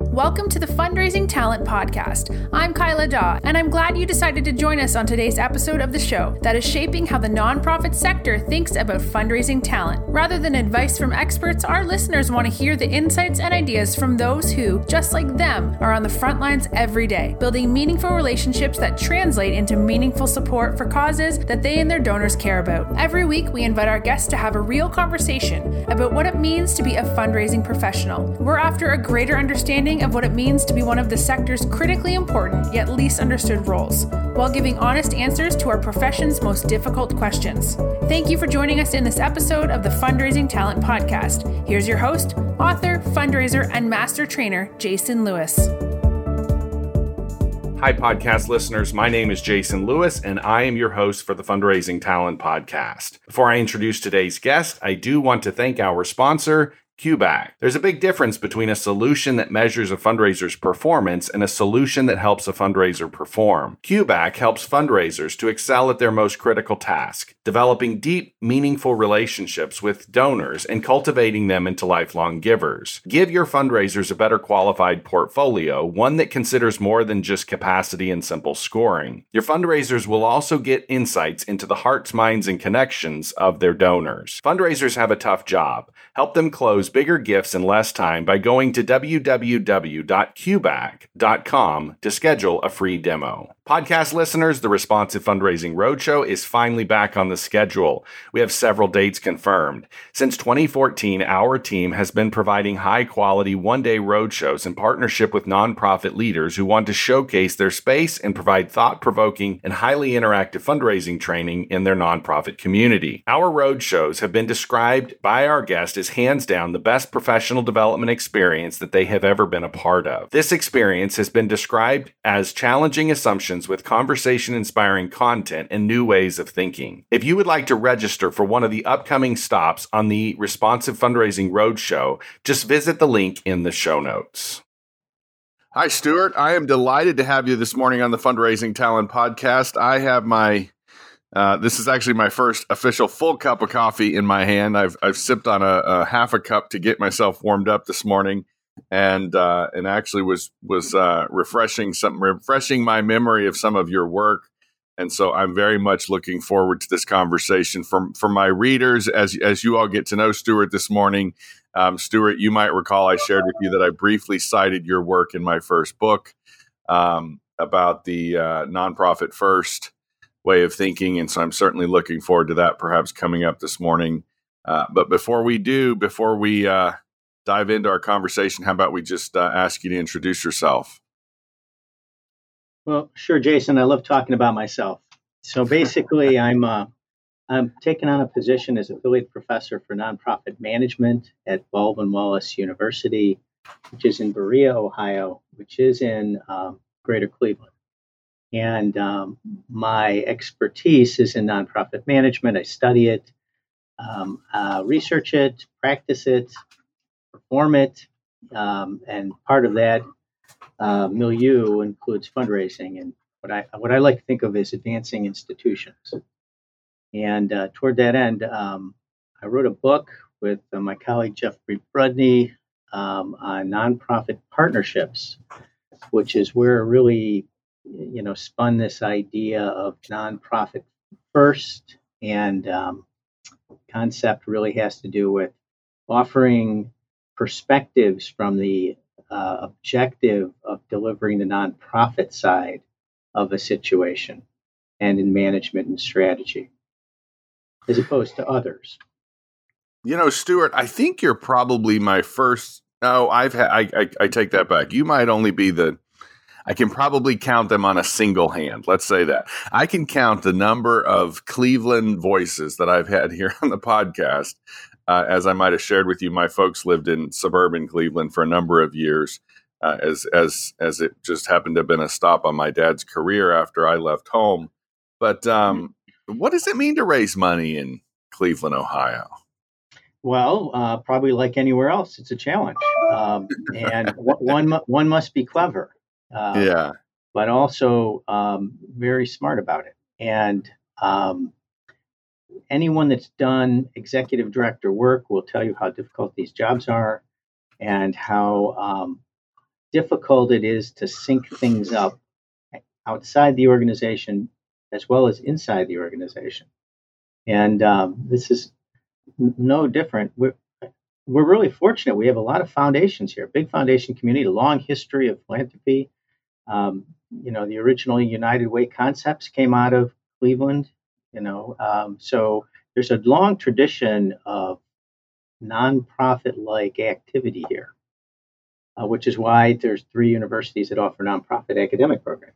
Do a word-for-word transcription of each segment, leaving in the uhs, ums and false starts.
Welcome to the Fundraising Talent Podcast. I'm Kyla Daw, and I'm glad you decided to join us on today's episode of the show that is shaping how the nonprofit sector thinks about fundraising talent. Rather than advice from experts, our listeners want to hear the insights and ideas from those who, just like them, are on the front lines every day, building meaningful relationships that translate into meaningful support for causes that they and their donors care about. Every week, we invite our guests to have a real conversation about what it means to be a fundraising professional. We're after a greater understanding of what it means to be one of the sector's critically important yet least understood roles, while giving honest answers to our profession's most difficult questions. Thank you for joining us in this episode of the Fundraising Talent Podcast. Here's your host, author, fundraiser, and master trainer, Jason Lewis. Hi, podcast listeners. My name is Jason Lewis, and I am your host for the Fundraising Talent Podcast. Before I introduce today's guest, I do want to thank our sponsor, Q BAC. There's a big difference between a solution that measures a fundraiser's performance and a solution that helps a fundraiser perform. Q BAC helps fundraisers to excel at their most critical task, developing deep, meaningful relationships with donors and cultivating them into lifelong givers. Give your fundraisers a better qualified portfolio, one that considers more than just capacity and simple scoring. Your fundraisers will also get insights into the hearts, minds, and connections of their donors. Fundraisers have a tough job. Help them close bigger gifts in less time by going to w w w dot q bac dot com to schedule a free demo. Podcast listeners, the Responsive Fundraising Roadshow is finally back on the schedule. We have several dates confirmed. Since twenty fourteen, our team has been providing high-quality one-day roadshows in partnership with nonprofit leaders who want to showcase their space and provide thought-provoking and highly interactive fundraising training in their nonprofit community. Our roadshows have been described by our guests as hands down the best professional development experience that they have ever been a part of. This experience has been described as challenging assumptions with conversation-inspiring content and new ways of thinking. If you would like to register for one of the upcoming stops on the Responsive Fundraising Roadshow, just visit the link in the show notes. Hi, Stuart. I am delighted to have you this morning on the Fundraising Talent Podcast. I have my Uh, this is actually my first official full cup of coffee in my hand. I've I've sipped on a, a half a cup to get myself warmed up this morning, and uh, and actually was was uh, refreshing some refreshing my memory of some of your work. And so I'm very much looking forward to this conversation. For for my readers, as as you all get to know Stuart this morning, um, Stuart, you might recall I shared with you that I briefly cited your work in my first book um, about the uh, nonprofit first way of thinking. And so I'm certainly looking forward to that perhaps coming up this morning. Uh, but before we do, before we uh, dive into our conversation, how about we just uh, ask you to introduce yourself? Well, sure, Jason. I love talking about myself. So basically, I'm uh, I'm taking on a position as affiliate professor for nonprofit management at Baldwin Wallace University, which is in Berea, Ohio, which is in um, Greater Cleveland. And um, my expertise is in nonprofit management. I study it, um, uh, research it, practice it, perform it, um, and part of that uh, milieu includes fundraising and what I what I like to think of as advancing institutions. And uh, toward that end, um, I wrote a book with uh, my colleague Jeffrey Brudney um, on nonprofit partnerships, which is where really you know, spun this idea of nonprofit first, and um, concept really has to do with offering perspectives from the uh, objective of delivering the nonprofit side of a situation and in management and strategy, as opposed to others. You know, Stuart, I think you're probably my first. No, I've had. I, I, I take that back. You might only be the. I can probably count them on a single hand. Let's say that. I can count the number of Cleveland voices that I've had here on the podcast. Uh, as I might have shared with you, my folks lived in suburban Cleveland for a number of years, uh, as as as it just happened to have been a stop on my dad's career after I left home. But um, what does it mean to raise money in Cleveland, Ohio? Well, uh, probably like anywhere else, it's a challenge, um, and one one must be clever. Uh, yeah, but also um, very smart about it. And um, anyone that's done executive director work will tell you how difficult these jobs are and how um, difficult it is to sync things up outside the organization as well as inside the organization. And um, this is n- no different. We're, we're really fortunate. We have a lot of foundations here, big foundation community, a long history of philanthropy. Um, you know, the original United Way concepts came out of Cleveland, you know, um, so there's a long tradition of nonprofit-like activity here, uh, which is why there's three universities that offer nonprofit academic programs.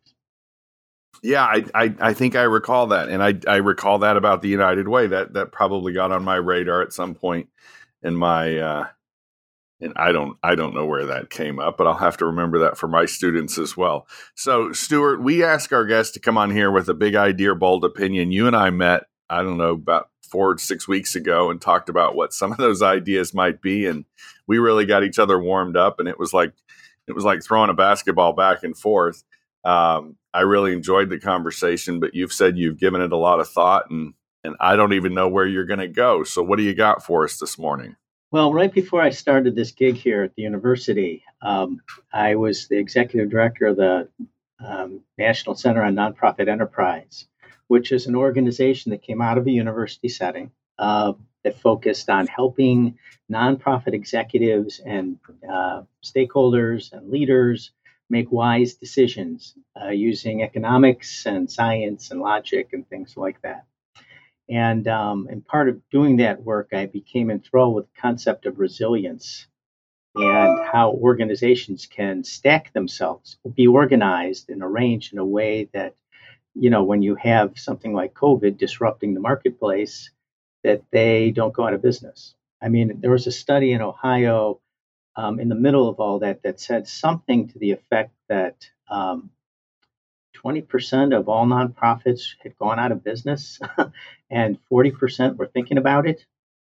Yeah, I, I, I think I recall that. And I, I recall that about the United Way. That that probably got on my radar at some point in my uh, and I don't I don't know where that came up, but I'll have to remember that for my students as well. So, Stuart, we ask our guests to come on here with a big idea, bold opinion. You and I met, I don't know, about four or six weeks ago and talked about what some of those ideas might be. And we really got each other warmed up, and it was like it was like throwing a basketball back and forth. Um, I really enjoyed the conversation, but you've said you've given it a lot of thought, and and I don't even know where you're going to go. So what do you got for us this morning? Well, right before I started this gig here at the university, um, I was the executive director of the um, National Center on Nonprofit Enterprise, which is an organization that came out of a university setting uh, that focused on helping nonprofit executives and uh, stakeholders and leaders make wise decisions uh, using economics and science and logic and things like that. And, um, and part of doing that work, I became enthralled with the concept of resilience and how organizations can stack themselves, be organized and arranged in a way that, you know, when you have something like COVID disrupting the marketplace, that they don't go out of business. I mean, there was a study in Ohio um, in the middle of all that that said something to the effect that um, twenty percent of all nonprofits had gone out of business and forty percent were thinking about it.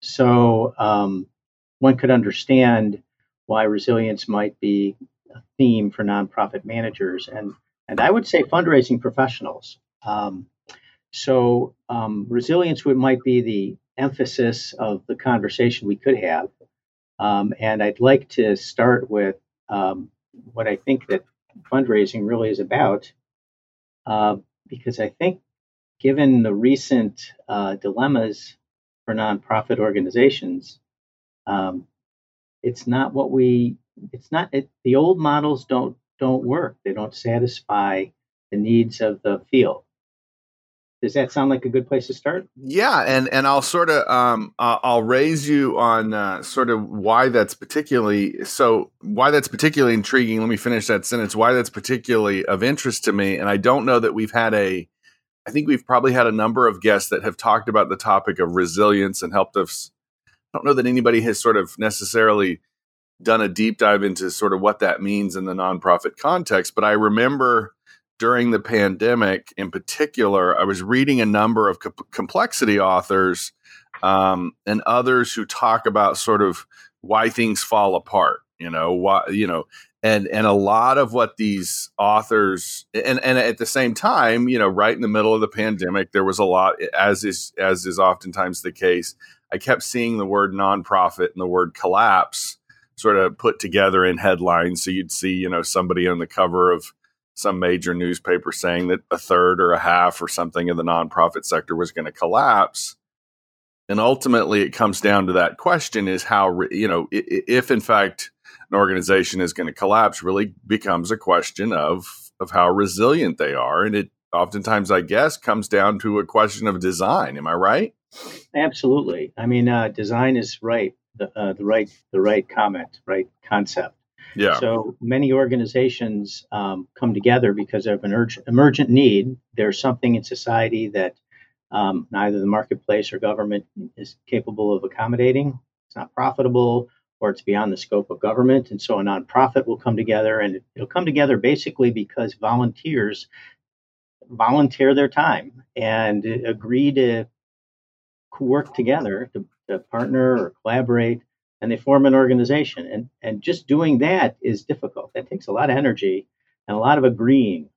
So um, one could understand why resilience might be a theme for nonprofit managers and, and I would say fundraising professionals. Um, so um, resilience would, might be the emphasis of the conversation we could have. Um, and I'd like to start with um, what I think that fundraising really is about. Uh, because I think, given the recent uh, dilemmas for nonprofit organizations, um, it's not what we. It's not it, the old models don't don't work. They don't satisfy the needs of the field. Does that sound like a good place to start? Yeah, and and I'll sort of um uh, I'll raise you on uh, sort of why that's particularly so why that's particularly intriguing. Let me finish that sentence. Why that's particularly of interest to me, and I don't know that we've had a. I think we've probably had a number of guests that have talked about the topic of resilience and helped us. I don't know that anybody has sort of necessarily done a deep dive into sort of what that means in the nonprofit context, but I remember. During the pandemic, in particular, I was reading a number of co- complexity authors um, and others who talk about sort of why things fall apart. You know, why you know, and and a lot of what these authors and and at the same time, you know, right in the middle of the pandemic, there was a lot, as is as is oftentimes the case. I kept seeing the word nonprofit and the word collapse sort of put together in headlines. So you'd see, you know, somebody on the cover of some major newspaper saying that a third or a half or something of the nonprofit sector was going to collapse. And ultimately it comes down to that question is how, you know, if in fact an organization is going to collapse really becomes a question of, of how resilient they are. And it oftentimes, I guess, comes down to a question of design. Am I right? Absolutely. I mean, uh, design is right. The, uh, the right, the right comment, right concept. Yeah. So many organizations um, come together because of an urgent, emergent need. There's something in society that um, neither the marketplace or government is capable of accommodating. It's not profitable or it's beyond the scope of government. And so a nonprofit will come together and it'll come together basically because volunteers volunteer their time and agree to work together to, to partner or collaborate. And they form an organization. And, and just doing that is difficult. That takes a lot of energy and a lot of agreeing.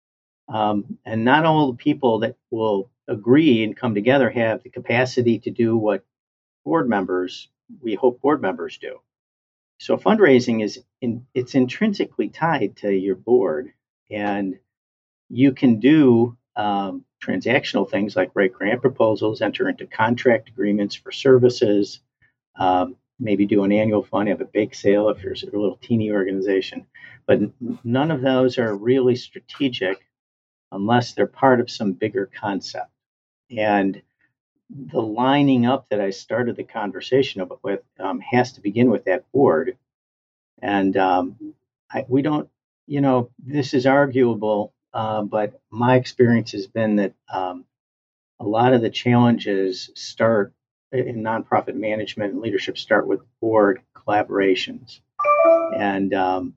Um, and not all the people that will agree and come together have the capacity to do what board members, we hope board members do. So fundraising is in, it's intrinsically tied to your board, and you can do um, transactional things like write grant proposals, enter into contract agreements for services, um, maybe do an annual fund, have a bake sale if you're a little teeny organization. But n- none of those are really strategic unless they're part of some bigger concept. And the lining up that I started the conversation with um, has to begin with that board. And um, I, we don't, you know, this is arguable, uh, but my experience has been that um, a lot of the challenges start in nonprofit management and leadership start with board collaborations. And um,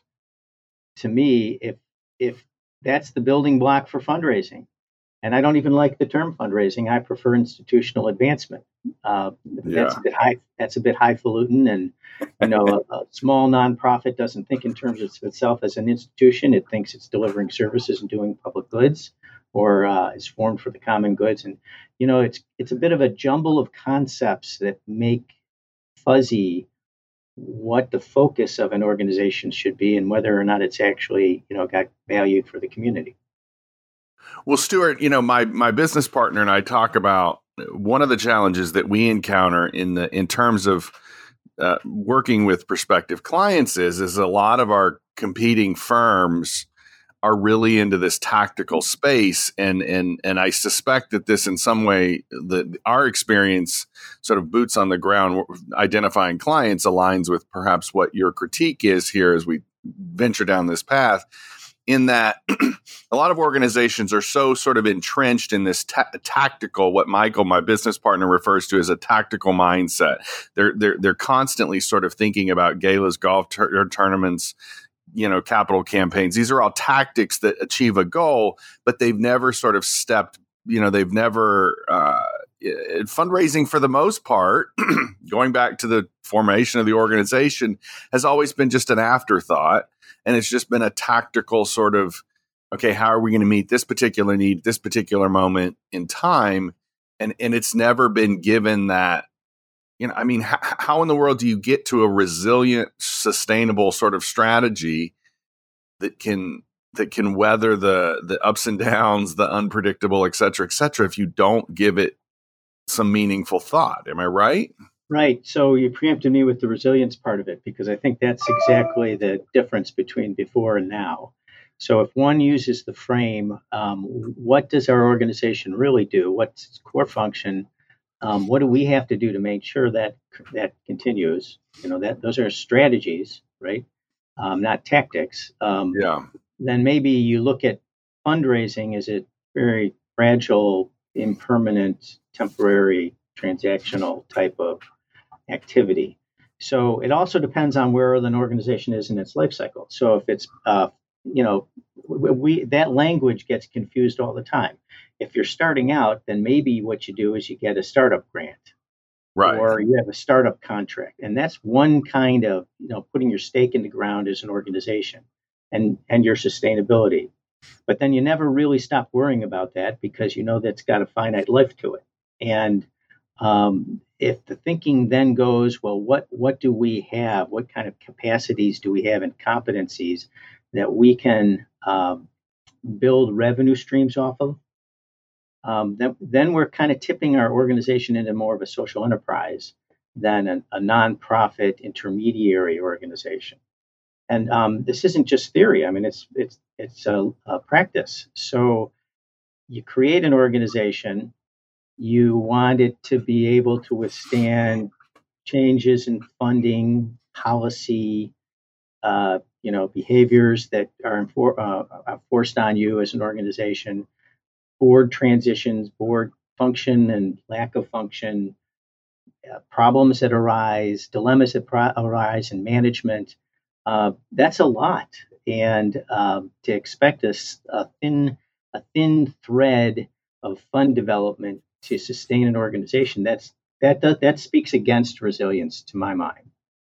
to me, if if that's the building block for fundraising, and I don't even like the term fundraising, I prefer institutional advancement. Uh, Yeah. That's a bit high. That's a bit highfalutin, and you know, a, a small nonprofit doesn't think in terms of itself as an institution. It thinks it's delivering services and doing public goods, or uh, is formed for the common goods. And you know, it's it's a bit of a jumble of concepts that make fuzzy what the focus of an organization should be and whether or not it's actually, you know, got value for the community. Well, Stuart, you know, my my business partner and I talk about one of the challenges that we encounter in the in terms of uh, working with prospective clients is is a lot of our competing firms are really into this tactical space, and and and I suspect that this in some way that our experience, sort of boots on the ground, identifying clients, aligns with perhaps what your critique is here as we venture down this path. In that a lot of organizations are so sort of entrenched in this ta- tactical, what Michael, my business partner, refers to as a tactical mindset. They're they're they're constantly sort of thinking about galas, golf tur- tournaments, you know, capital campaigns. These are all tactics that achieve a goal, but they've never sort of stepped. You know, they've never uh, fundraising for the most part, going back to the formation of the organization, has always been just an afterthought. And it's just been a tactical sort of, okay, how are we going to meet this particular need, this particular moment in time? And and it's never been given that, you know, I mean, h- how in the world do you get to a resilient, sustainable sort of strategy that can that can weather the the ups and downs, the unpredictable, et cetera, et cetera, if you don't give it some meaningful thought? Am I right? Right. So you preempted me with the resilience part of it, because I think that's exactly the difference between before and now. So if one uses the frame, um, what does our organization really do? What's its core function? Um, what do we have to do to make sure that that continues? You know, that those are strategies, right? Um, not tactics. Um, Yeah. Then maybe you look at fundraising as a very fragile, impermanent, temporary, transactional type of activity. So it also depends on where an organization is in its life cycle. So if it's, uh, you know, we that language gets confused all the time. If you're starting out, then maybe what you do is you get a startup grant, Right. or you have a startup contract, and that's one kind of, you know, putting your stake in the ground as an organization, and and your sustainability. But then you never really stop worrying about that, because you know that's got a finite life to it. And um, if the thinking then goes, well, what what do we have? What kind of capacities do we have and competencies that we can um, build revenue streams off of? Um, then, then we're kind of tipping our organization into more of a social enterprise than a, a nonprofit intermediary organization. And um, this isn't just theory. I mean, it's it's it's a, a practice. So you create an organization. You want it to be able to withstand changes in funding, policy, uh, you know, behaviors that are enfor- uh, forced on you as an organization, board transitions, board function and lack of function, uh, problems that arise, dilemmas that pro- arise in management. Uh, that's a lot, and um, to expect a, a thin a thin thread of fund development to sustain an organization, that's that does, that speaks against resilience to my mind.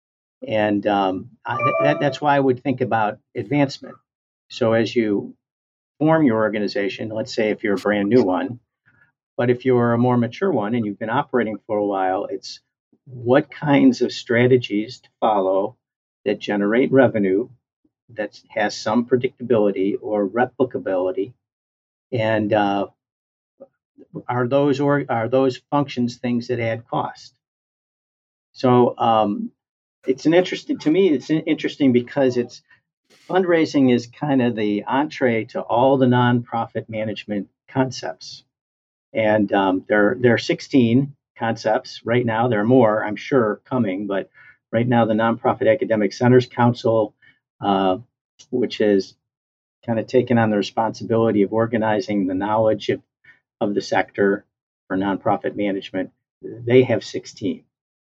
And um, I, that, that's why I would think about advancement. So as you form your organization, let's say if you're a brand new one, but if you're a more mature one and you've been operating for a while, it's what kinds of strategies to follow, that generate revenue that has some predictability or replicability, and uh, are those or are those functions things that add cost? So um, it's an interesting to me. It's interesting because it's fundraising is kind of the entree to all the nonprofit management concepts, and um, there there are sixteen concepts right now. There are more, I'm sure, coming, but right now the Nonprofit Academic Centers Council, uh, which has kind of taken on the responsibility of organizing the knowledge of, of the sector for nonprofit management, they have sixteen.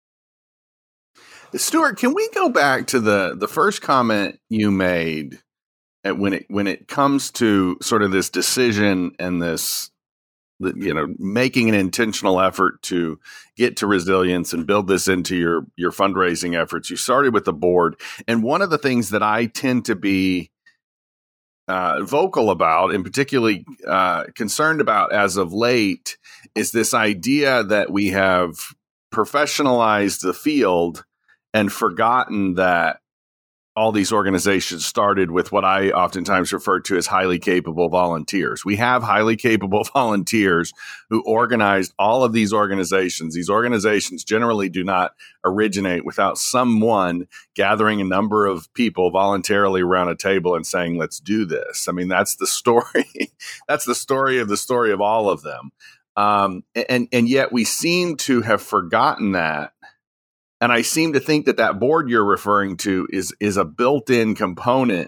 Stuart, can we go back to the the first comment you made at when it when it comes to sort of this decision and this, you know, making an intentional effort to get to resilience and build this into your your fundraising efforts? You started with the board, and one of the things that I tend to be uh, vocal about, and particularly uh, concerned about as of late, is this idea that we have professionalized the field and forgotten that all these organizations started with what I oftentimes refer to as highly capable volunteers. We have highly capable volunteers who organized all of these organizations. These organizations generally do not originate without someone gathering a number of people voluntarily around a table and saying, let's do this. I mean, that's the story. That's the story of the story of all of them. Um, and, and yet we seem to have forgotten that. And I seem to think that that board you're referring to is is a built-in component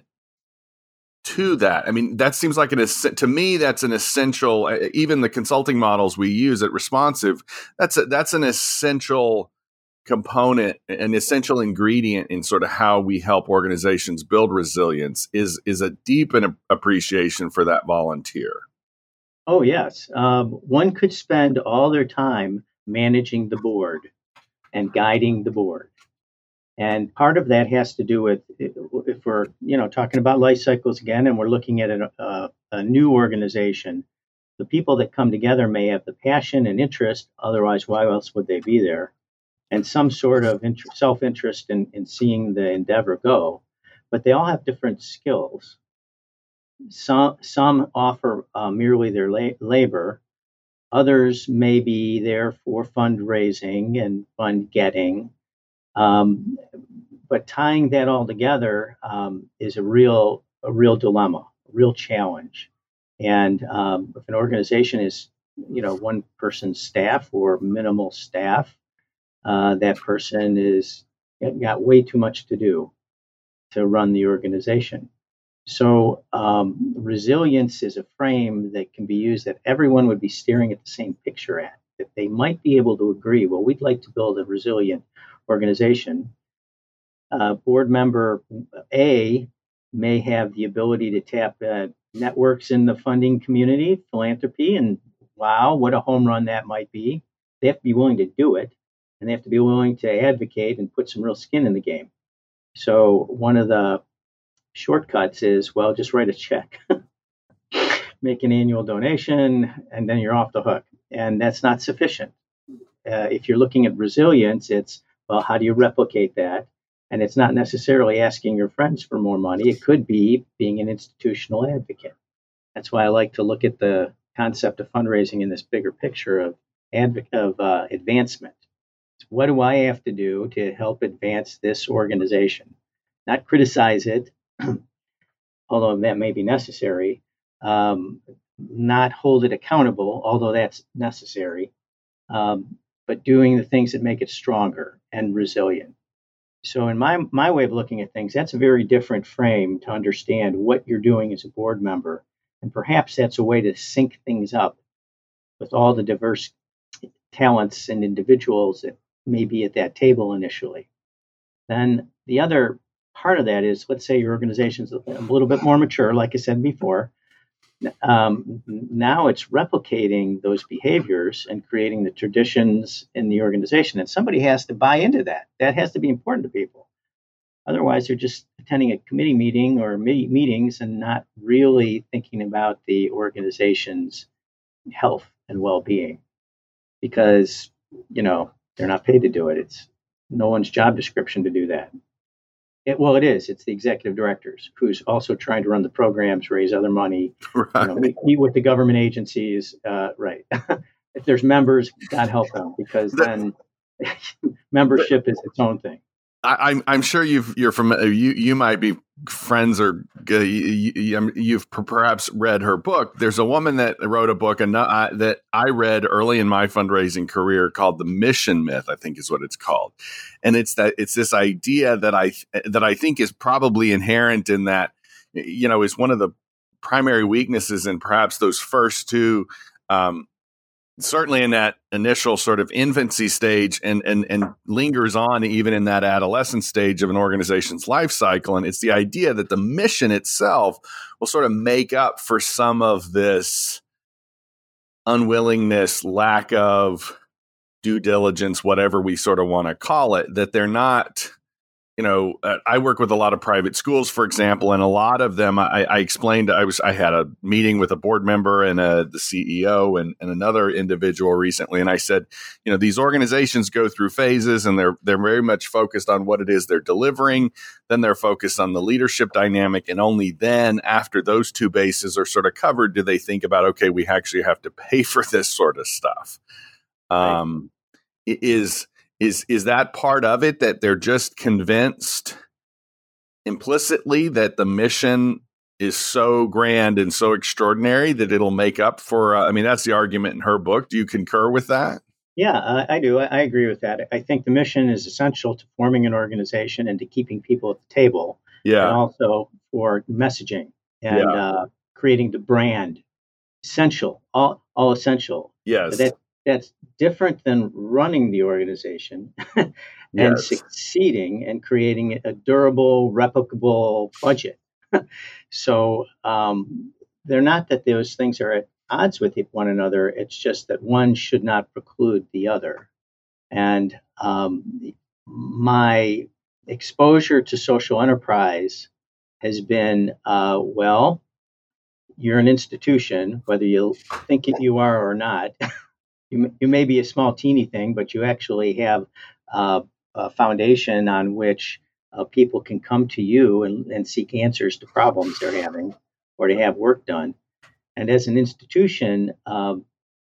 to that. I mean, that seems like an to me that's an essential. Even the consulting models we use at Responsive, that's a, that's an essential component, an essential ingredient in sort of how we help organizations build resilience. Is is a deep and appreciation for that volunteer. Oh yes, um, one could spend all their time managing the board and guiding the board. And part of that has to do with, if we're, you know, talking about life cycles again, and we're looking at a, a, a new organization, the people that come together may have the passion and interest, otherwise why else would they be there? And some sort of inter- self-interest in, in seeing the endeavor go, but they all have different skills. Some, some offer uh, merely their la- labor. Others may be there for fundraising and fund getting, um, but tying that all together um, is a real a real dilemma, a real challenge. And um, if an organization is, you know, one person's staff or minimal staff, uh, that person is got way too much to do to run the organization. So um, resilience is a frame that can be used that everyone would be staring at the same picture at, that they might be able to agree, well, we'd like to build a resilient organization. Uh, board member A may have the ability to tap uh, networks in the funding community, philanthropy, and wow, what a home run that might be. They have to be willing to do it, and they have to be willing to advocate and put some real skin in the game. So one of the shortcuts is, well, just write a check, make an annual donation, and then you're off the hook. And that's not sufficient. Uh, if you're looking at resilience, it's, well, how do you replicate that? And it's not necessarily asking your friends for more money. It could be being an institutional advocate. That's why I like to look at the concept of fundraising in this bigger picture of, adv- of uh, advancement. So what do I have to do to help advance this organization? Not criticize it, although that may be necessary, um, not hold it accountable, although that's necessary, um, but doing the things that make it stronger and resilient. So in my, my way of looking at things, that's a very different frame to understand what you're doing as a board member. And perhaps that's a way to sync things up with all the diverse talents and individuals that may be at that table initially. Then the other part of that is, let's say your organization's a little bit more mature, like I said before. Um, now it's replicating those behaviors and creating the traditions in the organization. And somebody has to buy into that. That has to be important to people. Otherwise, they're just attending a committee meeting or me- meetings and not really thinking about the organization's health and well-being, because, you know, they're not paid to do it. It's no one's job description to do that. It, well, it is. It's the executive directors who's also trying to run the programs, raise other money, Right. you know, meet, meet with the government agencies. Uh, right. If there's members, God help them, because then membership is its own thing. I, I'm I'm sure you've you're from you you might be friends or uh, you, you, you've perhaps read her book. There's a woman that wrote a book and uh, that I read early in my fundraising career called The Mission Myth, I think is what it's called, and it's that it's this idea that I that I think is probably inherent in that, you know, is one of the primary weaknesses in perhaps those first two. Um, certainly in that initial sort of infancy stage and, and, and lingers on even in that adolescent stage of an organization's life cycle. And it's the idea that the mission itself will sort of make up for some of this unwillingness, lack of due diligence, whatever we sort of want to call it, that they're not, you know, uh, I work with a lot of private schools, for example, and a lot of them, I, I explained, I was, I had a meeting with a board member and uh, the C E O and, and another individual recently. And I said, you know, these organizations go through phases and they're, they're very much focused on what it is they're delivering. Then they're focused on the leadership dynamic. And only then after those two bases are sort of covered, do they think about, okay, we actually have to pay for this sort of stuff. Um, right. Is, Is is that part of it, that they're just convinced implicitly that the mission is so grand and so extraordinary that it'll make up for, uh, I mean, that's the argument in her book. Do you concur with that? Yeah, uh, I do. I, I agree with that. I think the mission is essential to forming an organization and to keeping people at the table. Yeah. And also for messaging and Yeah. uh, creating the brand. Essential, all all essential. Yes. That, that's different than running the organization and Yes. succeeding and creating a durable, replicable budget. So um, they're not that those things are at odds with one another. It's just that one should not preclude the other. And um, my exposure to social enterprise has been, uh, well, you're an institution, whether you think it you are or not. You, you may be a small, teeny thing, but you actually have uh, a foundation on which uh, people can come to you and, and seek answers to problems they're having or to have work done. And as an institution, um,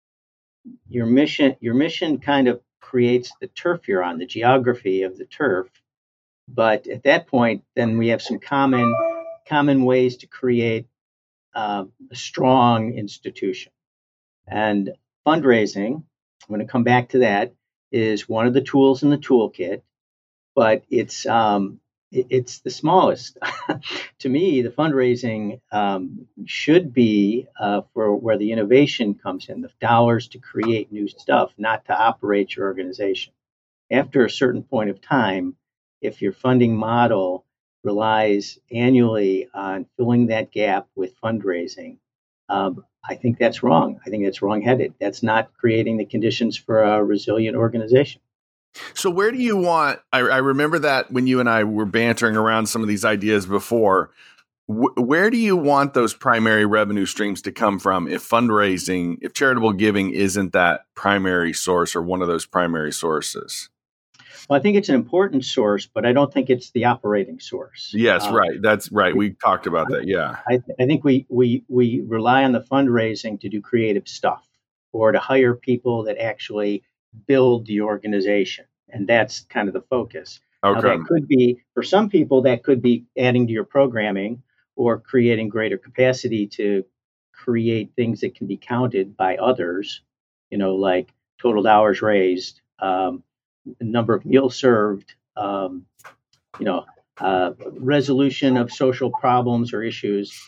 your mission your mission kind of creates the turf you're on, the geography of the turf. But at that point, then we have some common common ways to create uh, a strong institution. And fundraising, I'm going to come back to that, is one of the tools in the toolkit, but it's um, it, it's the smallest. To me, the fundraising um, should be uh, for where the innovation comes in, the dollars to create new stuff, not to operate your organization. After a certain point of time, if your funding model relies annually on filling that gap with fundraising, um, I think that's wrong. I think that's wrong-headed. That's not creating the conditions for a resilient organization. So where do you want, I, I remember that when you and I were bantering around some of these ideas before, wh- where do you want those primary revenue streams to come from if fundraising, if charitable giving isn't that primary source or one of those primary sources? Well, I think it's an important source, but I don't think it's the operating source. Yes, uh, right. That's right. We talked about that. Yeah. I, I think we, we we rely on the fundraising to do creative stuff or to hire people that actually build the organization. And that's kind of the focus. Okay. Now, that could be, for some people, that could be adding to your programming or creating greater capacity to create things that can be counted by others, you know, like total hours raised, um, number of meals served, um, you know, uh, resolution of social problems or issues.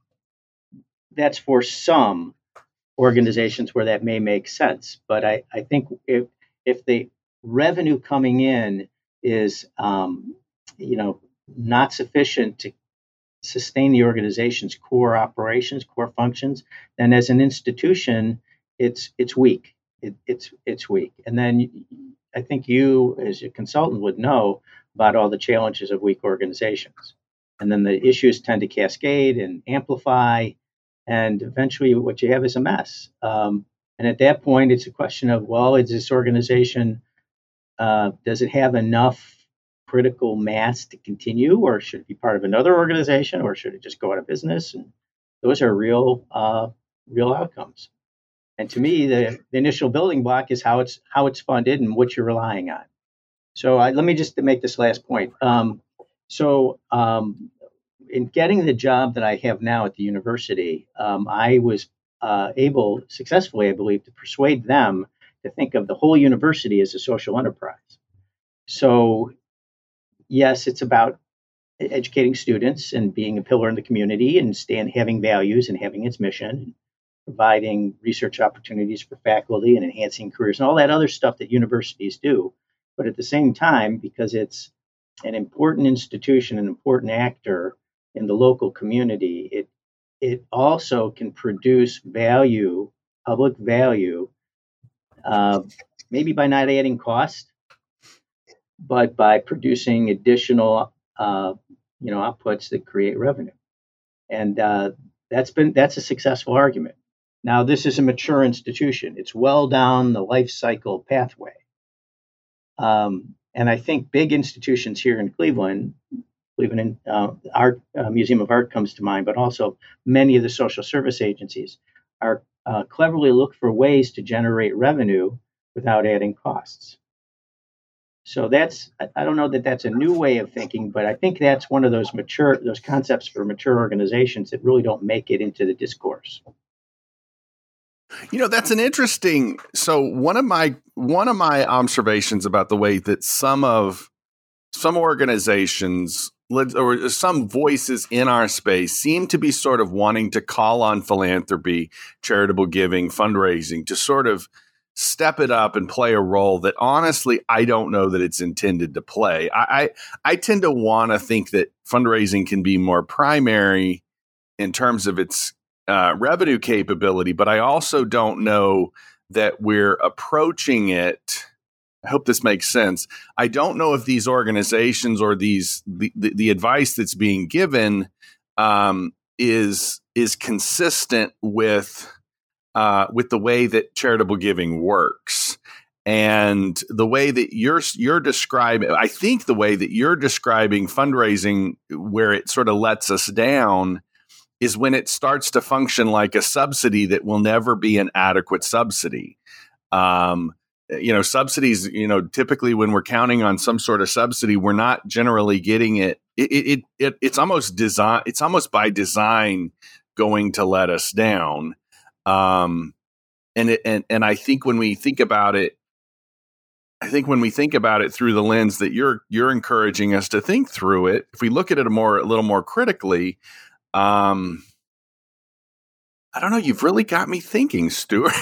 That's for some organizations where that may make sense. But I, I think if if the revenue coming in is, um, you know, not sufficient to sustain the organization's core operations, core functions, then as an institution, it's it's weak. It, it's it's weak. And then I think you, as a consultant, would know about all the challenges of weak organizations. And then the issues tend to cascade and amplify. And eventually what you have is a mess. Um, and at that point, it's a question of, well, is this organization, uh, does it have enough critical mass to continue, or should it be part of another organization, or should it just go out of business? And those are real, uh, real outcomes. And to me, the, the initial building block is how it's how it's funded and what you're relying on. So I, let me just make this last point. Um, so um, in getting the job that I have now at the university, um, I was uh, able, successfully, I believe, to persuade them to think of the whole university as a social enterprise. So yes, it's about educating students and being a pillar in the community and stand, having values and having its mission, providing research opportunities for faculty and enhancing careers and all that other stuff that universities do. But at the same time, because it's an important institution, an important actor in the local community, it it also can produce value, public value, uh, maybe by not adding cost, but by producing additional uh, you know, outputs that create revenue. And uh, that's been that's a successful argument. Now, this is a mature institution. It's well down the life cycle pathway. Um, and I think big institutions here in Cleveland, Cleveland uh, Art uh, Museum of Art comes to mind, but also many of the social service agencies are uh, cleverly look for ways to generate revenue without adding costs. So that's, I don't know that that's a new way of thinking, but I think that's one of those mature, those concepts for mature organizations that really don't make it into the discourse. You know, that's an interesting, so one of my, one of my observations about the way that some of, some organizations or some voices in our space seem to be sort of wanting to call on philanthropy, charitable giving, fundraising to sort of step it up and play a role that honestly, I don't know that it's intended to play. I, I, I tend to want to think that fundraising can be more primary in terms of its uh, revenue capability, but I also don't know that we're approaching it. I hope this makes sense. I don't know if these organizations or these the, the, the advice that's being given um, is is consistent with Uh, with the way that charitable giving works, and the way that you're you're describing, I think the way that you're describing fundraising, where it sort of lets us down, is when it starts to function like a subsidy that will never be an adequate subsidy. Um, you know, subsidies. You know, typically when we're counting on some sort of subsidy, we're not generally getting it. It it, it it's almost design. It's almost by design going to let us down. Um, and it, and, and I think when we think about it, I think when we think about it through the lens that you're, you're encouraging us to think through it, if we look at it a more, a little more critically, um, I don't know, you've really got me thinking, Stuart.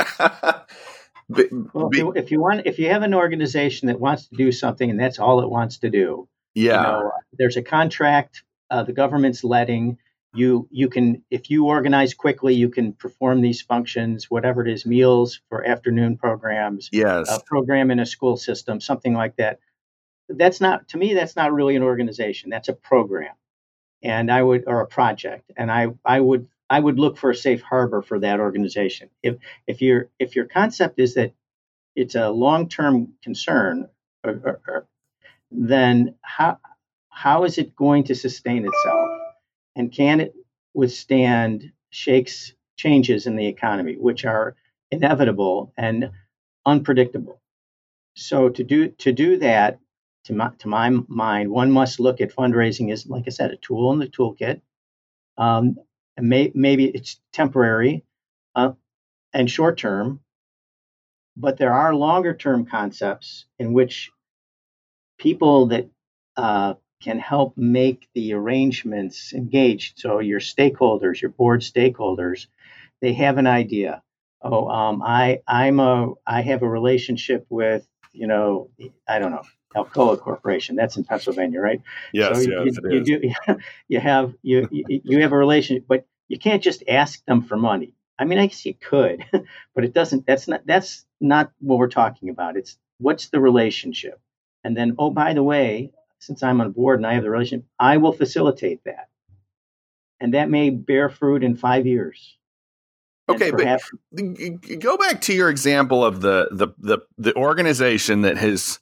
but, well, but, if you want, if you have an organization that wants to do something and that's all it wants to do, yeah, you know, there's a contract, uh, the government's letting, You you can, if you organize quickly, you can perform these functions, whatever it is, meals for afternoon programs, yes, a program in a school system, something like that. That's not, to me, that's not really an organization. That's a program, and I would, or a project, and I I would I would look for a safe harbor for that organization. If if your if your concept is that it's a long-term concern, or, or, or, then how how is it going to sustain itself? And can it withstand shakes, changes in the economy, which are inevitable and unpredictable? So to do to do that, to my, to my mind, one must look at fundraising as, like I said, a tool in the toolkit. Um, and may, maybe it's temporary uh, and short term, but there are longer term concepts in which people that uh, can help make the arrangements engaged. So your stakeholders, your board stakeholders, they have an idea. Oh, um, I I'm a I have a relationship with, you know, I don't know, Alcoa Corporation. That's in Pennsylvania, right? Yes, so yes, you, you do. You have you you have a relationship, but you can't just ask them for money. I mean, I guess you could, but it doesn't. That's not that's not what we're talking about. It's what's the relationship, and then, oh, by the way, since I'm on board and I have the relationship, I will facilitate that. And that may bear fruit in five years. Okay, perhaps- but go back to your example of the, the, the, the organization that has,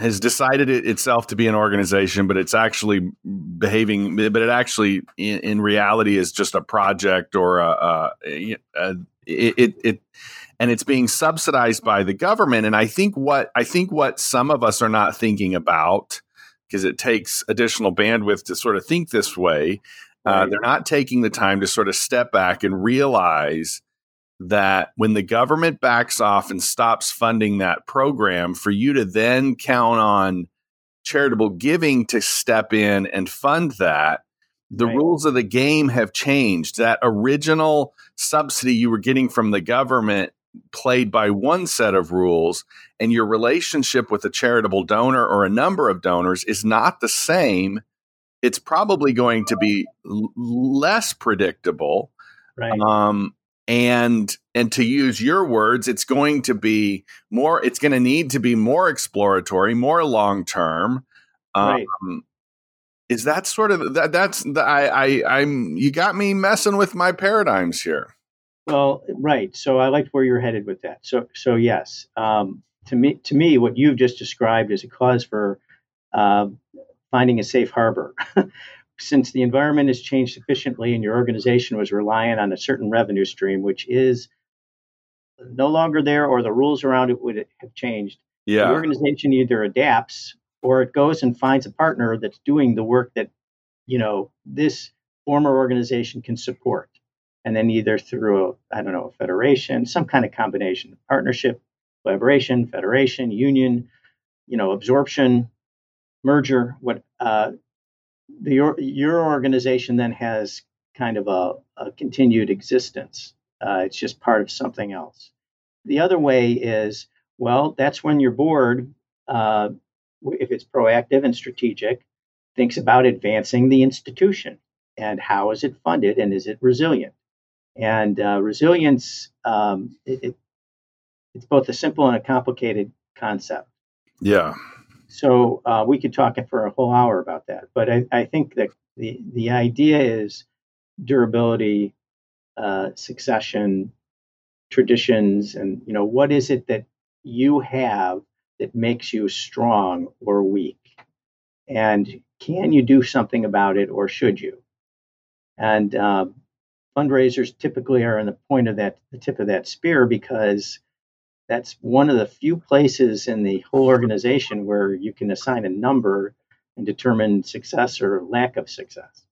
has decided it itself to be an organization, but it's actually behaving, but it actually in, in reality is just a project or a, a, a it, it, it, and it's being subsidized by the government. And I think what, I think what some of us are not thinking about, because it takes additional bandwidth to sort of think this way, uh, they're not taking the time to sort of step back and realize that when the government backs off and stops funding that program, for you to then count on charitable giving to step in and fund that, the right. rules of the game have changed. That original subsidy you were getting from the government played by one set of rules, and your relationship with a charitable donor or a number of donors is not the same. It's probably going to be l- less predictable. Right. Um, And and to use your words, it's going to be more. It's going to need to be more exploratory, more long term. Right. Um, is that sort of that? That's the, I, I I'm. You got me messing with my paradigms here. Well, right. So I liked where you're headed with that. So so yes, um, to me to me, what you've just described is a cause for uh, finding a safe harbor. Since the environment has changed sufficiently and your organization was reliant on a certain revenue stream, which is no longer there, or the rules around it would have changed, yeah. the organization either adapts or it goes and finds a partner that's doing the work that, you know, this former organization can support. And then either through, a, I don't know, a federation, some kind of combination, partnership, collaboration, federation, union, you know, absorption, merger, what, uh, The, your, your organization then has kind of a, a continued existence. Uh, it's just part of something else. The other way is, well, that's when your board, uh, if it's proactive and strategic, thinks about advancing the institution and how is it funded and is it resilient? And uh, resilience, um, it, it, it's both a simple and a complicated concept. Yeah. So uh, we could talk for a whole hour about that. But I, I think that the, the idea is durability, uh, succession, traditions, and, you know, what is it that you have that makes you strong or weak? And can you do something about it, or should you? And uh, fundraisers typically are in the point of that, the tip of that spear, because that's one of the few places in the whole organization where you can assign a number and determine success or lack of success.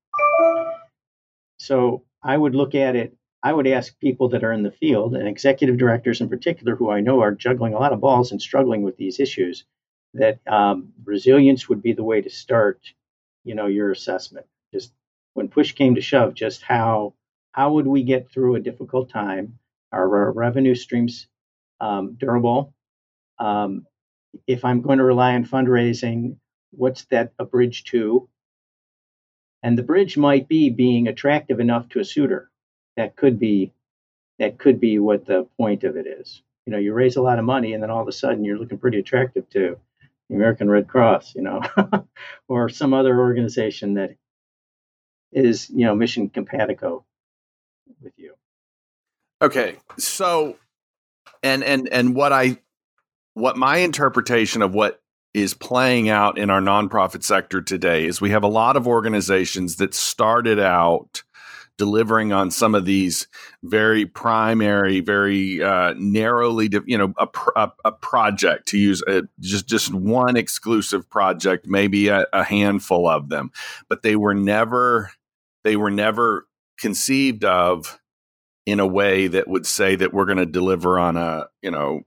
So I would look at it, I would ask people that are in the field, and executive directors in particular, who I know are juggling a lot of balls and struggling with these issues, that um, resilience would be the way to start, you know, your assessment. Just when push came to shove, just how how would we get through a difficult time? Are our revenue streams Um, durable? Um, if I'm going to rely on fundraising, what's that a bridge to? And the bridge might be being attractive enough to a suitor. That could be, that could be what the point of it is. You know, you raise a lot of money, and then all of a sudden you're looking pretty attractive to the American Red Cross, you know, or some other organization that is, you know, mission compatible with you. Okay, so. And and and what I what my interpretation of what is playing out in our nonprofit sector today is we have a lot of organizations that started out delivering on some of these very primary, very uh, narrowly, you know, a, a, a project, to use a, just just one exclusive project, maybe a, a handful of them, but they were never they were never conceived of in a way that would say that we're going to deliver on a, you know,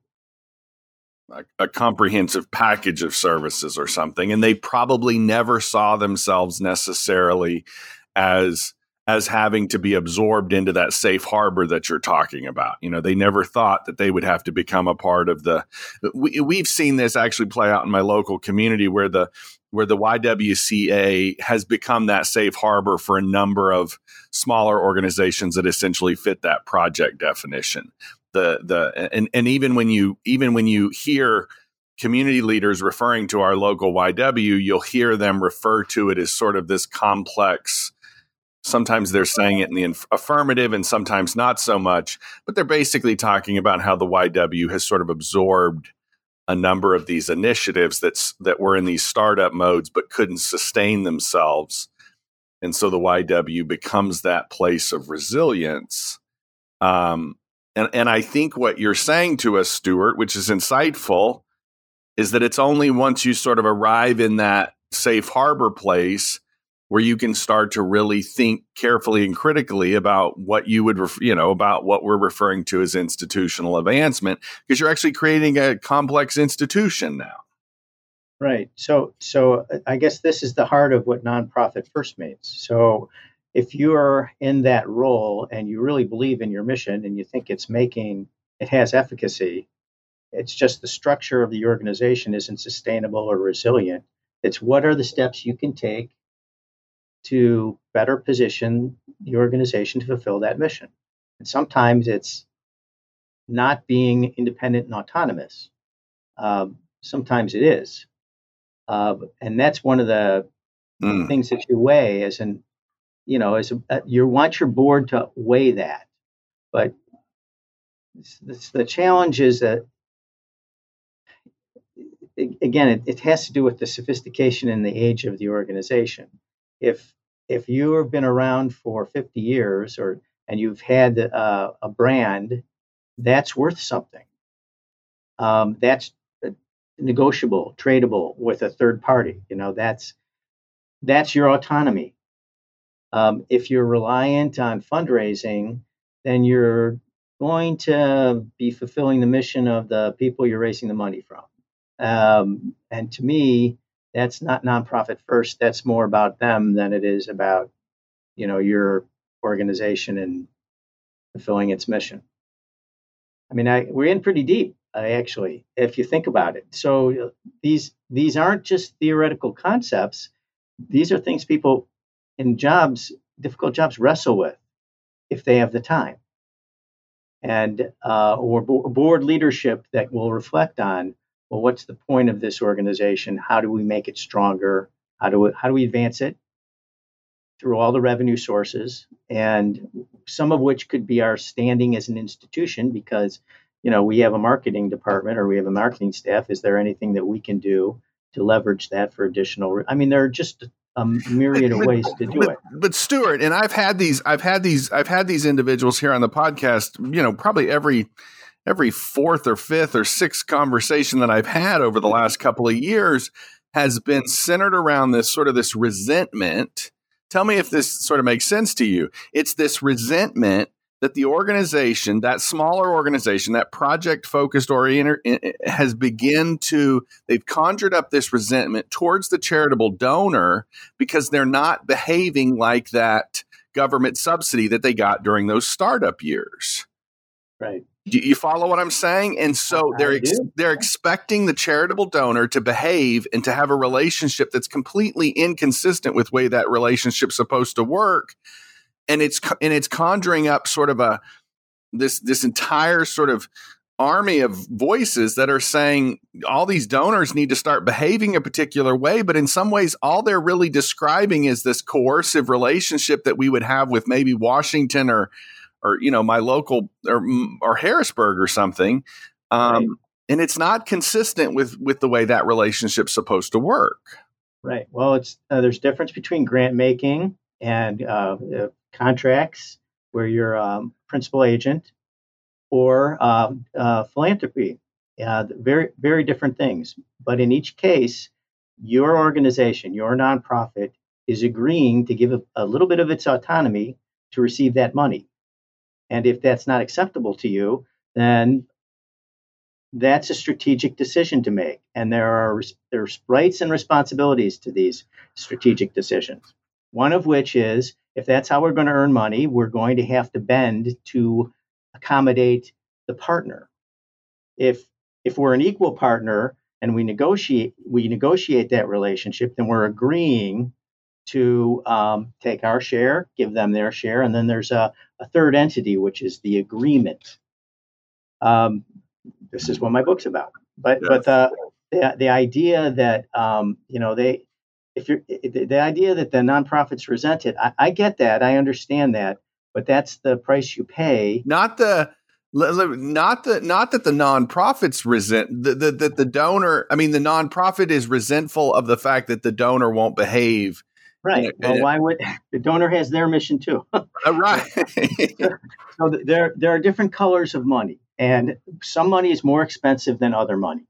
a, a comprehensive package of services or something. And they probably never saw themselves necessarily as, as having to be absorbed into that safe harbor that you're talking about. You know, they never thought that they would have to become a part of the, we, we've seen this actually play out in my local community where the, where the Y W C A has become that safe harbor for a number of smaller organizations that essentially fit that project definition. The the and, and even when you even when you hear community leaders referring to our local Y W, you'll hear them refer to it as sort of this complex. Sometimes they're saying it in the affirmative and sometimes not so much, but they're basically talking about how the Y W has sort of absorbed a number of these initiatives that's that were in these startup modes but couldn't sustain themselves. And so the Y W becomes that place of resilience. Um, and, and I think what you're saying to us, Stuart, which is insightful, is that it's only once you sort of arrive in that safe harbor place where you can start to really think carefully and critically about what you would, ref- you know, about what we're referring to as institutional advancement, because you're actually creating a complex institution now. Right. So, so I guess this is the heart of what nonprofit first means. So if you are in that role and you really believe in your mission and you think it's making, it has efficacy, it's just the structure of the organization isn't sustainable or resilient. It's what are the steps you can take to better position the organization to fulfill that mission. And sometimes it's not being independent and autonomous. Um, sometimes it is. Uh, and that's one of the mm. things that you weigh as an, you know, as a, you want your board to weigh that. But it's, it's, the challenge is that, again, it, it has to do with the sophistication and the age of the organization. If if you have been around for fifty years or and you've had uh, a brand, that's worth something. Um, that's negotiable, tradable with a third party. You know, that's that's your autonomy. Um, if you're reliant on fundraising, then you're going to be fulfilling the mission of the people you're raising the money from. Um, and to me, that's not nonprofit first. That's more about them than it is about, you know, your organization and fulfilling its mission. I mean, I, we're in pretty deep, uh, actually, if you think about it. So these these aren't just theoretical concepts. These are things people in jobs, difficult jobs, wrestle with if they have the time, and uh, or bo- board leadership that will reflect on, well, what's the point of this organization? How do we make it stronger? How do we, how do we advance it through all the revenue sources, and some of which could be our standing as an institution because, you know, we have a marketing department or we have a marketing staff. Is there anything that we can do to leverage that for additional? Re- I mean, there are just a myriad of ways to do but, it. But Stuart, and I've had these, I've had these, I've had these individuals here on the podcast, you know, probably every every fourth or fifth or sixth conversation that I've had over the last couple of years has been centered around this sort of this resentment. Tell me if this sort of makes sense to you. It's this resentment that the organization, that smaller organization, that project-focused oriented, has begun to, they've conjured up this resentment towards the charitable donor because they're not behaving like that government subsidy that they got during those startup years. Right. Do you follow what I'm saying? And so they're ex- they're expecting the charitable donor to behave and to have a relationship that's completely inconsistent with the way that relationship's supposed to work. And it's and it's conjuring up sort of a this this entire sort of army of voices that are saying all these donors need to start behaving a particular way. But in some ways, all they're really describing is this coercive relationship that we would have with maybe Washington or or, you know, my local or, or Harrisburg or something. Um, right. And it's not consistent with, with the way that relationship's supposed to work. Right. Well, it's uh, there's difference between grant making and uh, uh, contracts where you're a um, principal agent or uh, uh, philanthropy. Uh, very, very different things. But in each case, your organization, your nonprofit is agreeing to give a, a little bit of its autonomy to receive that money. And if that's not acceptable to you, then that's a strategic decision to make. And there are there's rights and responsibilities to these strategic decisions. One of which is, if that's how we're going to earn money, we're going to have to bend to accommodate the partner. If if we're an equal partner and we negotiate we negotiate that relationship, then we're agreeing to um, take our share, give them their share, and then there's a, a third entity, which is the agreement. Um, this is what my book's about. But yes. but the, the the idea that um, you know they if you're the, the idea that the nonprofits resent it, I, I get that, I understand that, but that's the price you pay. Not the Not that not that the nonprofits resent that the, the, the donor. I mean, the nonprofit is resentful of the fact that the donor won't behave. Right. A, well, why would the donor has their mission too? Right. So there there are different colors of money, and some money is more expensive than other money.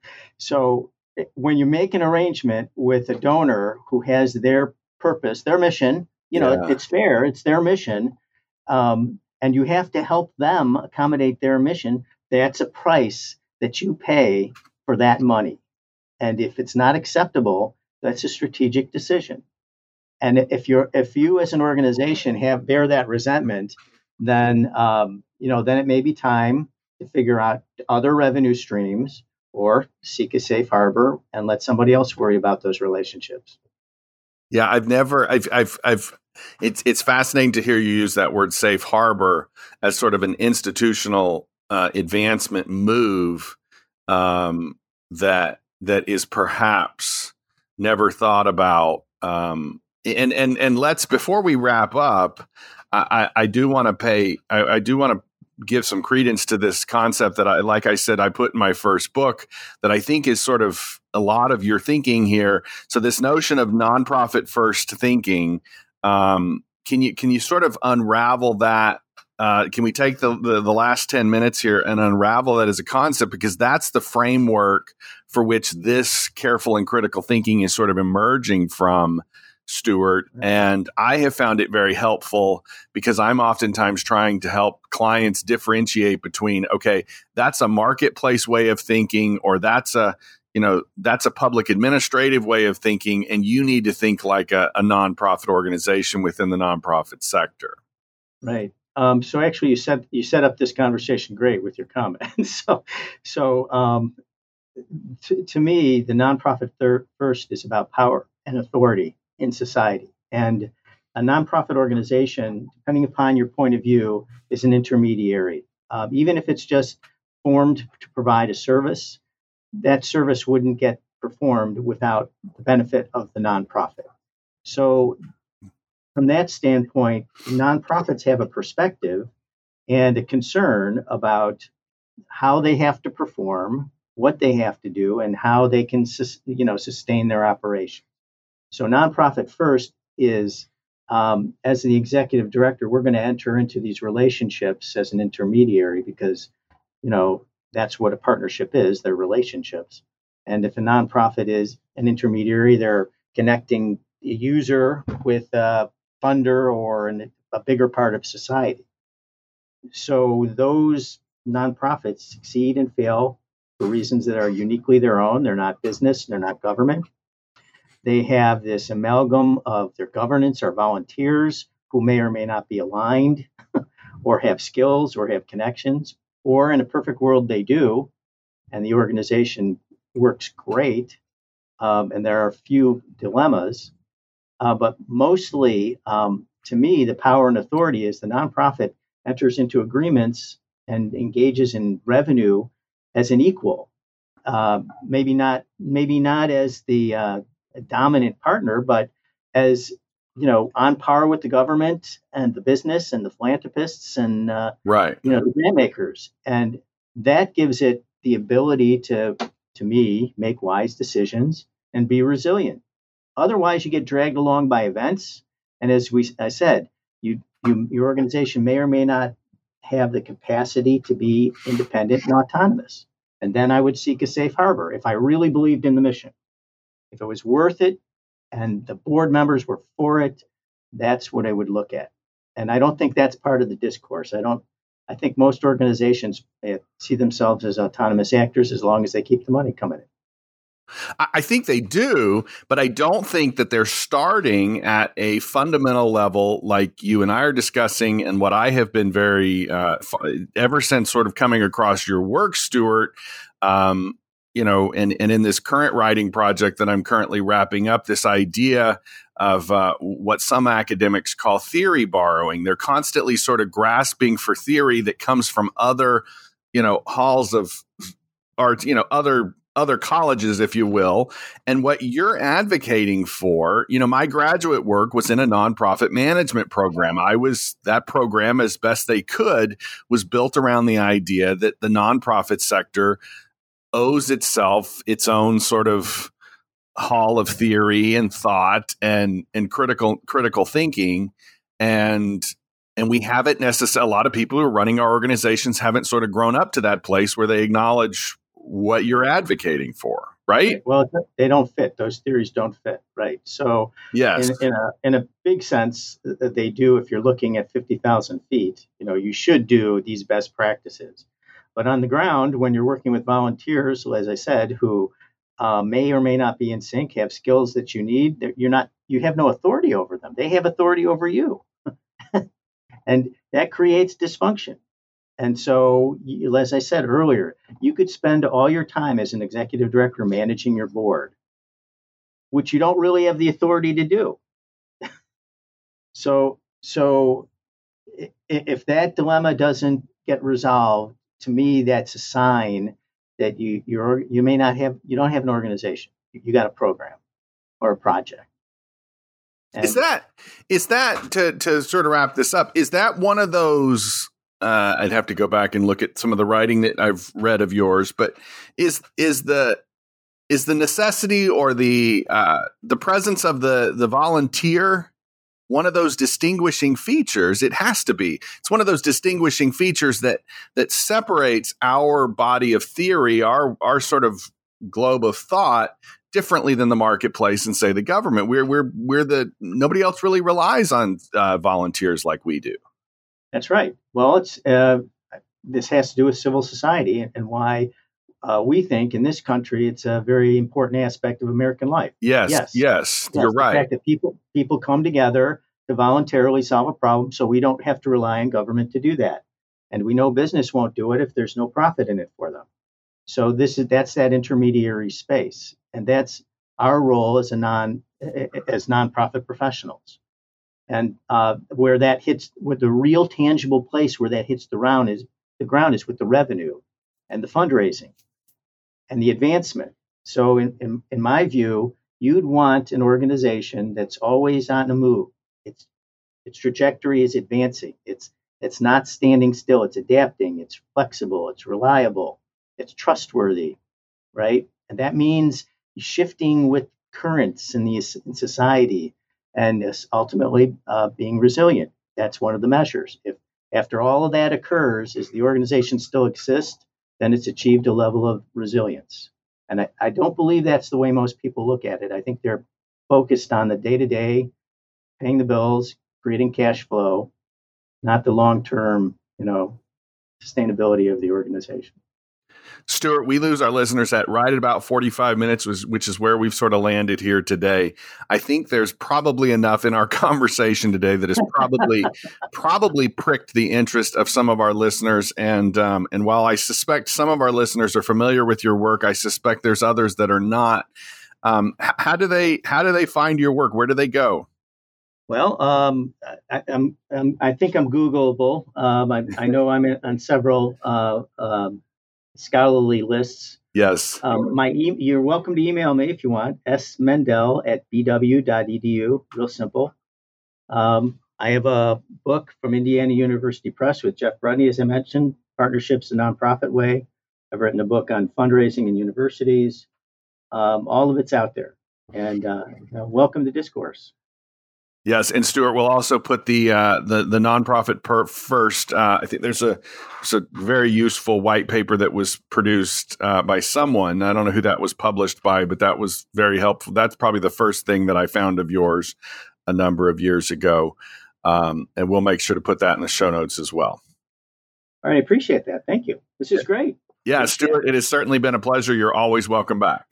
So when you make an arrangement with a donor who has their purpose, their mission, you know, yeah. it's fair. It's their mission. Um, and you have to help them accommodate their mission. That's a price that you pay for that money. And if it's not acceptable, that's a strategic decision. And if you're, if you as an organization have bear that resentment, then um, you know, then it may be time to figure out other revenue streams or seek a safe harbor and let somebody else worry about those relationships. Yeah, I've never, I've, I've, I've. It's it's fascinating to hear you use that word safe harbor as sort of an institutional uh, advancement move um, that that is perhaps never thought about. Um, and and and let's before we wrap up, I, I do want to pay. I, I do want to give some credence to this concept that I, like I said, I put in my first book that I think is sort of a lot of your thinking here. So this notion of nonprofit first thinking. Um, can you can you sort of unravel that? Uh, can we take the, the the last ten minutes here and unravel that as a concept, because that's the framework for which this careful and critical thinking is sort of emerging from, Stuart. And I have found it very helpful because I'm oftentimes trying to help clients differentiate between, okay, that's a marketplace way of thinking, or that's a you know, that's a public administrative way of thinking, and you need to think like a, a nonprofit organization within the nonprofit sector. Right. Um, so actually, you set you set up this conversation great with your comment. so, so um, to, to me, the nonprofit thir- first is about power and authority in society, and a nonprofit organization, depending upon your point of view, is an intermediary. Uh, even if it's just formed to provide a service, that service wouldn't get performed without the benefit of the nonprofit. So from that standpoint, nonprofits have a perspective and a concern about how they have to perform, what they have to do, and how they can you know, sustain their operation. So nonprofit first is, um, as the executive director, we're going to enter into these relationships as an intermediary because, you know, that's what a partnership is, they're relationships. And if a nonprofit is an intermediary, they're connecting a user with a funder or an, a bigger part of society. So those nonprofits succeed and fail for reasons that are uniquely their own. They're not business, they're not government. They have this amalgam of their governance are volunteers who may or may not be aligned or have skills or have connections. Or in a perfect world, they do, and the organization works great, um, and there are a few dilemmas. Uh, but mostly, um, to me, the power and authority is the nonprofit enters into agreements and engages in revenue as an equal. Uh, maybe not, maybe not as the uh, dominant partner, but as you know, on par with the government and the business and the philanthropists and, uh, right. you know, the grant makers. And that gives it the ability to, to me, make wise decisions and be resilient. Otherwise, you get dragged along by events. And as we, I said, you, you, your organization may or may not have the capacity to be independent and autonomous. And then I would seek a safe harbor if I really believed in the mission. If it was worth it, and the board members were for it, that's what I would look at. And I don't think that's part of the discourse. I don't. I think most organizations see themselves as autonomous actors as long as they keep the money coming in. I think they do, but I don't think that they're starting at a fundamental level like you and I are discussing, and what I have been very, uh, ever since sort of coming across your work, Stuart, um, you know, and, and in this current writing project that I'm currently wrapping up, this idea of uh, what some academics call theory borrowing. They're constantly sort of grasping for theory that comes from other, you know, halls of art, you know, other other colleges, if you will, and what you're advocating for. You know, my graduate work was in a nonprofit management program. I was, that program, as best they could, was built around the idea that the nonprofit sector owes itself its own sort of hall of theory and thought and, and critical, critical thinking. And, and we haven't necessarily, a lot of people who are running our organizations haven't sort of grown up to that place where they acknowledge what you're advocating for, right? Well, they don't fit. Those theories don't fit, right? So, yes, in, in a in a big sense, they do. If you're looking at fifty thousand feet, you know, you should do these best practices. But on the ground, when you're working with volunteers, as I said, who uh, may or may not be in sync, have skills that you need, you're not, you have no authority over them. They have authority over you, and that creates dysfunction. And so, as I said earlier, you could spend all your time as an executive director managing your board, which you don't really have the authority to do. so, so if that dilemma doesn't get resolved, to me, that's a sign that you you're you may not have you don't have an organization. You got a program or a project. And is that is that to to sort of wrap this up? Is that one of those? Uh, I'd have to go back and look at some of the writing that I've read of yours, but is is the is the necessity or the uh, the presence of the the volunteer one of those distinguishing features? It has to be. It's one of those distinguishing features that that separates our body of theory, our our sort of globe of thought, differently than the marketplace and, say, the government. We're we're we're the nobody else really relies on uh, volunteers like we do. That's right. Well, it's uh, this has to do with civil society and why uh, we think in this country it's a very important aspect of American life. Yes, yes, yes, you're right. The fact that people people come together to voluntarily solve a problem, so we don't have to rely on government to do that, and we know business won't do it if there's no profit in it for them. So this is that's that intermediary space, and that's our role as a non as nonprofit professionals. And uh, where that hits, with the real tangible place where that hits the ground is the ground is with the revenue and the fundraising and the advancement. So in, in, in my view, you'd want an organization that's always on the move. Its its trajectory is advancing. It's it's not standing still. It's adapting. It's flexible. It's reliable. It's trustworthy, right? And that means shifting with currents in the in society. And this ultimately uh, being resilient. That's one of the measures. If after all of that occurs, is the organization still exists, then it's achieved a level of resilience. And I, I don't believe that's the way most people look at it. I think they're focused on the day-to-day, paying the bills, creating cash flow, not the long-term, you know, sustainability of the organization. Stuart, we lose our listeners at right at about forty-five minutes, which is where we've sort of landed here today. I think there's probably enough in our conversation today that has probably probably pricked the interest of some of our listeners. And um, and while I suspect some of our listeners are familiar with your work, I suspect there's others that are not. Um, how do they how do they find your work? Where do they go? Well, um, I, I'm, I'm I think I'm Googleable. Um, I, I know I'm in, on several. Uh, um, scholarly lists. Yes. Um, my e- you're welcome to email me if you want. S Mendel at b w dot e d u. Real simple. Um, I have a book from Indiana University Press with Jeff Brudney, as I mentioned, Partnerships the Nonprofit Way. I've written a book on fundraising in universities. Um, all of it's out there. And uh, you know, welcome to discourse. Yes, and Stuart will also put the uh, the the nonprofit per first. Uh, I think there's a there's a very useful white paper that was produced uh, by someone. I don't know who that was published by, but that was very helpful. That's probably the first thing that I found of yours a number of years ago, um, and we'll make sure to put that in the show notes as well. All right, I appreciate that. Thank you. This is great. Yeah, Stuart, it has certainly been a pleasure. You're always welcome back.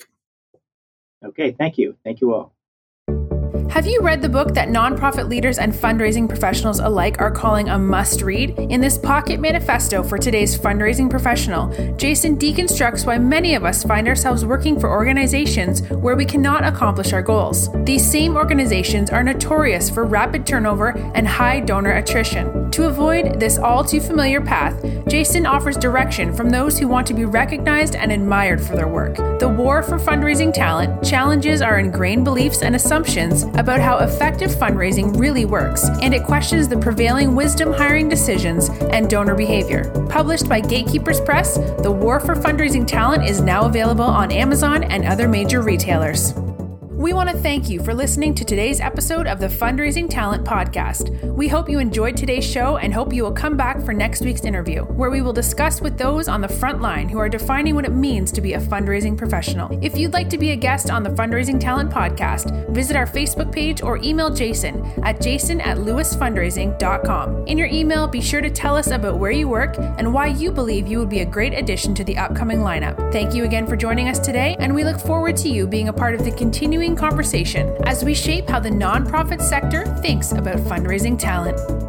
Okay, thank you. Thank you all. Have you read the book that nonprofit leaders and fundraising professionals alike are calling a must-read? In this pocket manifesto for today's fundraising professional, Jason deconstructs why many of us find ourselves working for organizations where we cannot accomplish our goals. These same organizations are notorious for rapid turnover and high donor attrition. To avoid this all too familiar path, Jason offers direction from those who want to be recognized and admired for their work. The War for Fundraising Talent challenges our ingrained beliefs and assumptions about how effective fundraising really works, and it questions the prevailing wisdom hiring decisions and donor behavior. Published by Gatekeepers Press, The War for Fundraising Talent is now available on Amazon and other major retailers. We want to thank you for listening to today's episode of the Fundraising Talent Podcast. We hope you enjoyed today's show and hope you will come back for next week's interview, where we will discuss with those on the front line who are defining what it means to be a fundraising professional. If you'd like to be a guest on the Fundraising Talent Podcast, visit our Facebook page or email Jason at jason at lewis fundraising dot com. In your email, be sure to tell us about where you work and why you believe you would be a great addition to the upcoming lineup. Thank you again for joining us today, and we look forward to you being a part of the continuing conversation as we shape how the nonprofit sector thinks about fundraising talent.